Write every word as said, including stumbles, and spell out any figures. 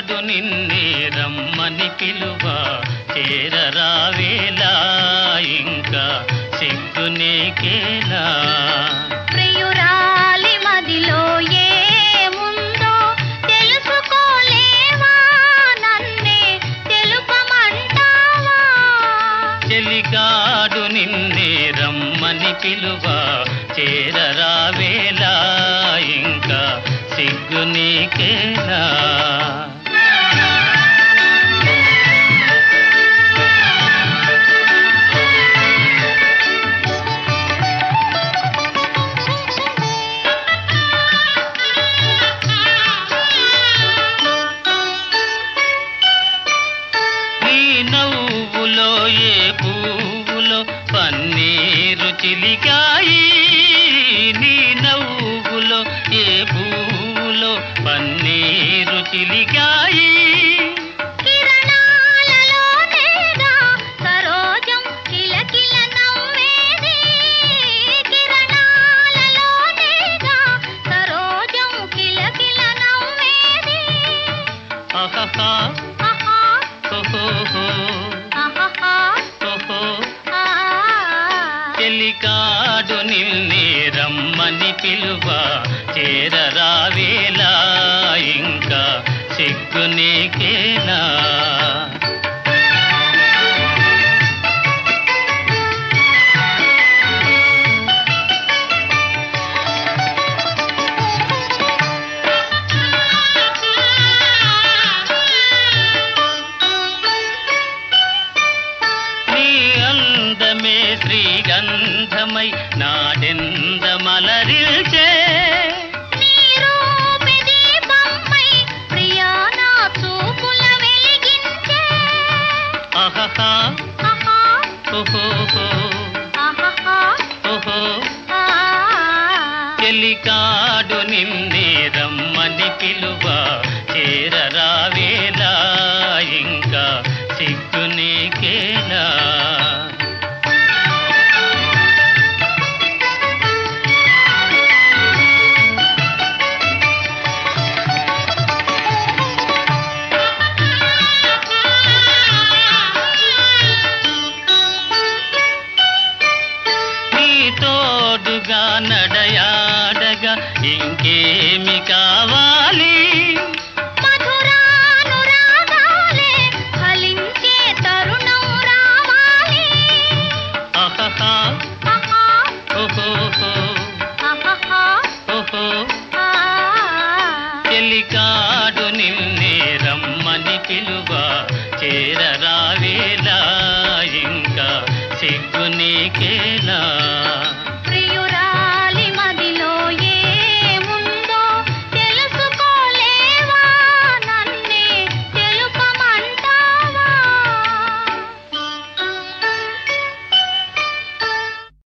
చెలికాడు నిన్నే రమ్మని పిలువ చేరరావేలా ఇంకా సిగ్గు నీకేలా ప్రియురాలి మదిలో ఏముందో తెలుసుకోలేవా నన్నే తెలుపమంటావా చెలికాడు నిన్నే రమ్మని పిలువ చేరరావేలా ఇంకా సిగ్గు నీకేలా నవ్వులో ఏ పువ్వులో పన్నీరు చిలికాయి నీ నవ్వులో ఏ పువ్వులో పన్నీరు చిలికాయి కిరణాలలోనేగా సరోజం కిలకిల నవ్వేది కిరణాలలోనేగా సరోజం కిలకిల నవ్వేది ఆహా ఆహా ఓహో ఆహా ఓహో ఆ చెలికాడు నిన్నే రమ్మని పిలువ చేరరావేలా ఇంకా సిగ్గు నీకేలా శ్రీగంధమై నాడెంద మలరిల్చే నీ రూపి దీపమై ప్రియా నా చూపుల వెలిగించే ఆహా ఆహా ఓహో ఆహా ఓహో ఆ చెలికాడు నిన్నే రమ్మని పిలువ చేరరావేలా ఇంకా సిగ్గు నీకేలా తోడుగా నడయాడగా ఇంకేమి